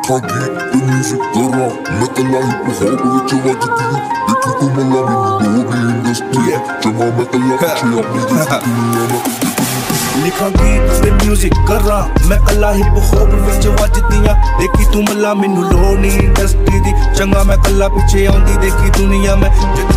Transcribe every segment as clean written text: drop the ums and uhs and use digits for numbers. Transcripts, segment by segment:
ਲਿਖਾਂ ਗੀਤ ਤੇ ਮਿਊਜ਼ਿਕ ਕਰਾਂ ਮੈਂ ਕੱਲਾ ਹੀ ਹੋਬ ਵਿੱਚ ਵੱਜਦੀ ਦੇਖੀ ਤੂੰ ਮੱਲਾ ਮੈਨੂੰ ਲੋੜ ਨੀ ਇੰਡਸਟਰੀ ਚੰਗਾ ਮੈਂ ਕੱਲਾ ਪਿੱਛੇ ਆਪਣੀ ਦੀ ਦੁਨੀਆ ਨਾ ਲਿਖਾਂ ਗੀਤ ਤੇ ਮਿਊਜ਼ਿਕ ਕਰਾਂ ਮੈਂ ਕੱਲਾ ਹੀ ਹੋਬ ਵਿੱਚ ਵੱਜਦੀ ਆਂ ਦੇਖੀ ਤੂੰ ਮੱਲਾ ਮੈਨੂੰ ਲੋੜ ਨੀ ਇੰਡਸਟਰੀ ਦੀ ਚੰਗਾ ਮੈਂ ਕੱਲਾ ਪਿੱਛੇ ਆਉਂਦੀ ਦੇਖੀ ਦੁਨੀਆ ਮੈਂ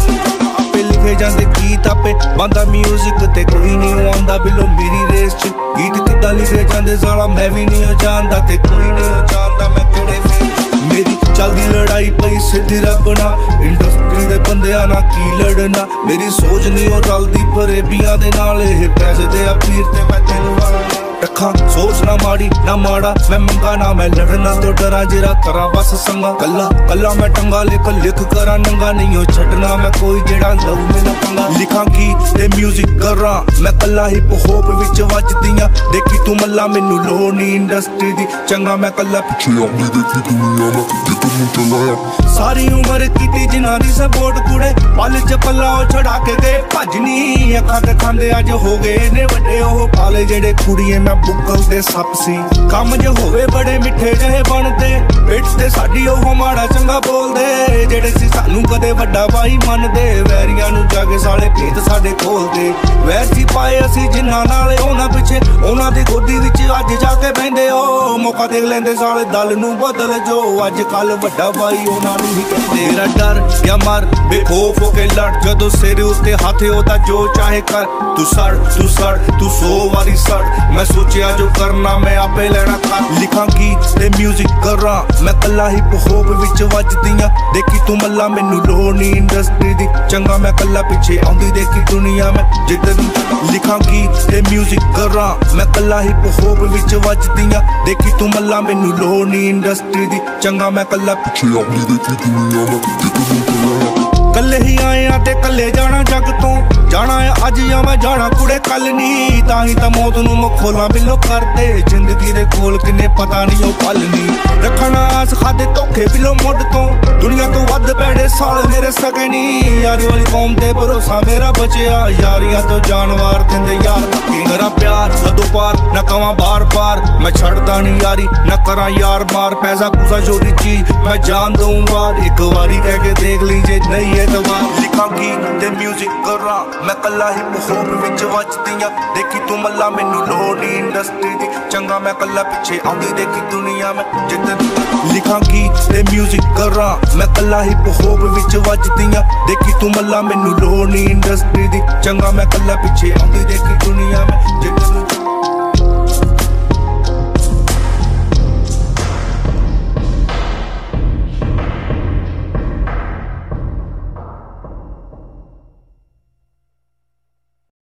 ਆਪੇ ਲਿਖੇ ਜਾਂਦੇ ਗੀਤ ਆਪੇ ਬੰਦਾ ਮਿਊਜ਼ਿਕ ਤੇ ਕੋਈ ਨਹੀਂ ਆਉਂਦਾ ਬਿਲੋ ਮੇਰੀ ਰੇਸ ਚ ਗੀਤ ਕਿੱਦਾਂ ਲਿਖੇ ਜਾਂਦੇ ਸਾਲਾ ਮੈਂ ਵੀ ਨਹੀਂ ਜਾਣਦਾ ਤੇ ਕੋਈ ਨਹੀਂ ਜਾਣਦਾ ਮੈਂ ਕਿਹੜੇ ਮੇਰੀ ਚੱਲਦੀ ਲੜਾਈ ਪਈ ਸਿੱਧੀ ਰੱਬ ਨਾਲ ਇੰਡਸਟਰੀ ਦੇ ਬੰਦਿਆਂ ਨਾਲ ਕੀ ਲੜਨਾ ਮੇਰੀ ਸੋਚ ਨਹੀਂ ਉਹ ਰਲਦੀ ਫਰੇਬੀਆਂ ਦੇ ਨਾਲ ਇਹ ਪੈਸੇ ਦੇ ਅਪੀਰ ਤੇ ਮੈਂ ਤੈਨੂੰ ਰੱਖਾਂ ਸੋਚ ਨਾ ਮਾੜੀ ਨਾ ਮਾੜਾ ਮੈਂ ਮੰਗਾ ਨਾ ਮੈਂ ਲੜਨਾ ਤੋਂ ਡਰਾਂ ਜਿਹੜਾ ਕਰਾਂ ਬਸ ਸੰਗਾ ਕੱਲਾ ਮੈਂ ਟੰਗਾ ਲਿਖ ਕਰਾਂ ਨੰਗਾ ਨਹੀਂ ਉਹ ਛੱਡਣਾ ਮੈਂ ਕੋਈ ਜਿਹੜਾ ਲਊ ਮੇਰਾ ਪੰਗਾ ਲਿਖਾਂ ਗੀਤ ਤੇ ਮਿਊਜ਼ਿਕ ਕਰਾਂ ਮੈਂ ਕੱਲਾ ਹੀ ਹੋਪ ਵਿੱਚ ਵੱਜਦੀ ਆਂ ਦੇਖੀ ਤੂੰ ਮੱਲਾ ਮੈਨੂੰ ਲੋੜ ਨੀ ਇੰਡਸਟਰੀ ਦੀ ਚੰਗਾ ਮੈਂ ਕੱਲਾ ਪਿੱਛੇ ਆਪਣੀ ਦੇਖੀ ਦੁਨੀਆ ਨਾ ਜਿੱਧਰ ਨੂੰ ਚਲਾਇਆ ਸਾਰੀ ਉਮਰ ਕੀਤੀ ਜਿਨ੍ਹਾਂ ਦੀ ਸਪੋਰਟ ਕੁੜੇ ਪਲ ਚ ਪੱਲਾ ਉਹ ਛੜਾ ਕੇ ਗਏ ਭੱਜਨੀ ਅੱਖਾਂ ਤੇ ਖਾਂਦੇ ਅੱਜ ਹੋ ਗਏ ਨੇ ਵੱਡੇ ਉਹ ਪਾਲੇ ਜਿਹੜੇ ਕੁੜੀਏ ਮੈਂ ਬੁੱਕਲ ਦੇ ਸੱਪ ਸੀ ਕੰਮ ਜੇ ਹੋਵੇ ਬੜੇ ਮਿੱਠੇ ਜਿਹੇ ਬਣਦੇ ਪਿੱਠ ਤੇ ਸਾਡੀ ਉਹ ਮਾੜਾ ਚੰਗਾ ਬੋਲਦੇ ਜਿਹੜੇ ਸੀ ਸਾਨੂੰ ਕਦੇ ਵੱਡਾ ਬਾਈ ਮੰਨਦੇ ਵੈਰੀਆਂ ਨੂੰ ਜਾ ਕੇ ਸਾਲੇ ਭੇਤ ਸਾਡੇ ਖੋਲਦੇ ਵੈਰ ਸੀ ਪਾਏ ਅਸੀਂ ਜਿਨ੍ਹਾਂ ਨਾਲ ਉਹਨਾਂ ਪਿੱਛੇ ਉਹਨਾਂ ਦੀ ਗੋਦੀ ਵਿੱਚ ਅੱਜ ਜਾ ਕੇ ਬਹਿੰਦੇ ਉਹ ਮੌਕਾ ਦੇਖ ਲੈਂਦੇ ਸਾਲੇ ਦਲ ਨੂੰ ਬਦਲ ਜੋ ਅੱਜ ਕੱਲ ਵੱਡਾ ਬਾਈ ਉਹਨਾਂ ਨੂੰ ਹੀ ਕਹਿੰਦੇ ਤੇਰਾ ਡਰ ਜਾਂ ਮਰ ਬੇਖੌਫ ਹੋ ਕੇ ਲੜ ਜਦੋਂ ਸਿਰ ਉੱਤੇ ਹੱਥ ਉਹਦਾ ਜੋ ਚਾਹੇ ਕਰ ਤੂੰ ਸੜ ਤੂੰ 100 ਵਾਰੀ ਸੜ ਮੈਂ ਸੋਚਿਆ ਜੋ ਕਰਨਾ ਮੈਂ ਆਪੇ ਲੈਣਾ ਕਰ ਲਿਖਾਂ ਗੀਤ ਤੇ ਮਿਊਜ਼ਿਕ ਕਰਾਂ ਮੈਂ ਕੱਲਾ ਹੀ ਹੋਬ ਵਿੱਚ ਵੱਜਦੀ ਆਂ ਦੇਖੀ ਤੂੰ ਮੱਲਾ ਮੈਨੂੰ ਲੋੜ ਨੀ ਇੰਡਸਟਰੀ ਦੀ ਚੰਗਾ ਮੈਂ ਕੱਲਾ ਪਿੱਛੇ ਆਉਂਦੀ ਦੇਖੀ ਦੁਨੀਆ ਮੈਂ ਜਿੱਧਰ ਲਿਖਾਂ ਗੀਤ ਤੇ ਮਿਊਜ਼ਿਕ ਕਰਾਂ ਮੈਂ ਕੱਲਾ ਹੀ ਹੋਬ ਵਿੱਚ ਵੱਜਦੀ ਆਂ ਦੇਖੀ ਤੂੰ ਮੱਲਾ ਮੈਨੂੰ ਲੋੜ ਨੀ ਇੰਡਸਟਰੀ ਦੀ ਚੰਗਾ ਮੈਂ ਕੱਲਾ ਪਿੱਛੇ ਆਪਣੀ ਦੇਖੀ ਦੁਨੀਆ ਨਾ ਜਿੱਧਰ ਨੂੰ ਚਲਾਇਆ ਕੱਲੇ ਹੀ ਆਏ ਆ ਤੇ ਕੱਲੇ ਜਾਣਾ ਜੱਗ ਤੋਂ ਜਾਣਾ ਆ ਅੱਜ ਜਾਂ ਮੈਂ ਜਾਣਾ ਕੁੜੇ ਕੱਲ ਨਹੀਂ ਤਾਂ ਹੀ ਤਾਂ ਮੌਤ ਨੂੰ ਮਖੋਲਾਂ ਬਿੱਲੋ ਕਰਦੇ ਜ਼ਿੰਦਗੀ ਦੇ ਕੋਲ ਕਿੰਨੇ ਪਤਾ ਨਹੀਂ ਉਹ ਪਲ ਨਹੀਂ ਰੱਖਣਾ ਆਸ ਖਾਦੇ ਧੋਖੇ ਬਿੱਲੋ ਮੁੱਢ ਤੋਂ ਦੁਨੀਆ ਤੋਂ ਵੱਧ ਬੈੜੇ ਸਾਲ ਮੇਰੇ ਸਕੇ ਨਹੀਂ ਯਾਰੀ ਵਾਲੀ ਕੌਮ ਤੇ ਭਰੋਸਾ ਮੇਰਾ ਬਚਿਆ ਯਾਰੀਆਂ ਤੋਂ ਜਾਨਵਾਰ ਦਿੰਦੇ ਯਾਰ ਧੱਕੇ ਮੇਰਾ ਪਿਆਰ ਜਦੋਂ ਪਾਰ ਨਾ ਕਵਾਂ ਬਾਰ ਮੈਂ ਛੱਡਦਾ ਨਹੀਂ ਯਾਰੀ ਨਾ ਕਰਾਂ ਯਾਰ ਮਾਰ ਪੈਸਾ ਪੂਸਾ ਛੋਟੀ ਚੀਜ਼ ਮੈਂ ਜਾਨ ਦਊਂਗਾ ਇੱਕ ਵਾਰੀ ਕਹਿ ਕੇ ਦੇਖ ਲਈ ਜੇ ਨਹੀਂ ਇਹ ਦਵਾ ਲਿਖਾਂ ਗੀਤ ਤੇ ਮਿਊਜ਼ਿਕ ਕਰਾਂ ਮੈਂ ਕੱਲਾ ਹੀ ਹੋਬ ਵਿੱਚ ਵੱਜਦੀ ਆਂ ਦੇਖੀ ਤੂੰ ਮੱਲਾ ਮੈਨੂੰ ਲੋੜ ਨੀ ਇੰਡਸਟਰੀ ਦੀ ਚੰਗਾ ਮੈਂ ਕੱਲਾ ਪਿੱਛੇ ਆਉਂਦੀ ਦੇਖੀ ਦੁਨੀਆ ਮੈਂ ਜਿੱਧਰ ਲਿਖਾਂ ਗੀਤ ਤੇ ਮਿਊਜ਼ਿਕ ਕਰਾਂ ਮੈਂ ਕੱਲਾ ਹੀ ਹੋਬ ਵਿੱਚ ਵੱਜਦੀ ਆਂ ਦੇਖੀ ਤੂੰ ਮੱਲਾ ਮੈਨੂੰ ਲੋੜ ਨੀ ਇੰਡਸਟਰੀ ਦੀ ਚੰਗਾ ਮੈਂ ਕੱਲਾ ਪਿੱਛੇ ਆਉਂਦੀ ਦੇਖੀ ਦੁਨੀਆ